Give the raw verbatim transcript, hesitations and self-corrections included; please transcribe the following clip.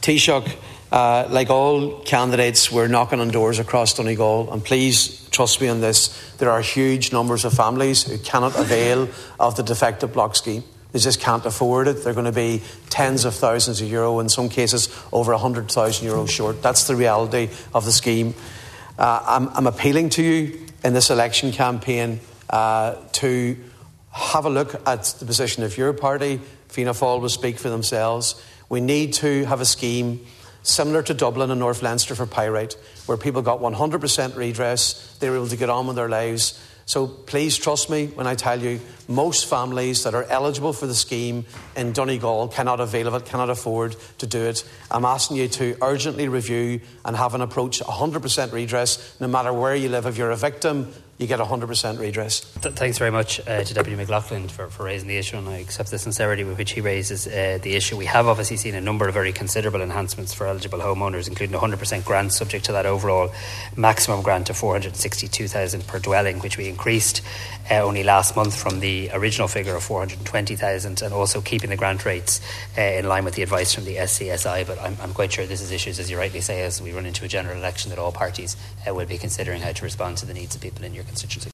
Taoiseach, uh, like all candidates, we're knocking on doors across Donegal, and please trust me on this, there are huge numbers of families who cannot avail of the defective block scheme. They just can't afford it. They're going to be tens of thousands of euro, in some cases over one hundred thousand euro short. That's the reality of the scheme. Uh, I'm, I'm appealing to you in this election campaign uh, to have a look at the position of your party. Fianna Fáil will speak for themselves. We need to have a scheme similar to Dublin and North Leinster for pyrite, where people got one hundred percent redress, they were able to get on with their lives. So please trust me when I tell you, most families that are eligible for the scheme in Donegal cannot avail of it, cannot afford to do it. I'm asking you to urgently review and have an approach one hundred percent redress, no matter where you live. If you're a victim, you get one hundred percent redress. Th- thanks very much uh, to Deputy McLaughlin for, for raising the issue, and I accept the sincerity with which he raises uh, the issue. We have obviously seen a number of very considerable enhancements for eligible homeowners, including a one hundred percent grant subject to that overall maximum grant of four hundred sixty-two thousand per dwelling, which we increased uh, only last month from the original figure of four hundred twenty thousand, and also keeping the grant rates uh, in line with the advice from the S C S I. But I'm, I'm quite sure this is issues, as you rightly say, as we run into a general election, that all parties uh, will be considering how to respond to the needs of people in your constituency.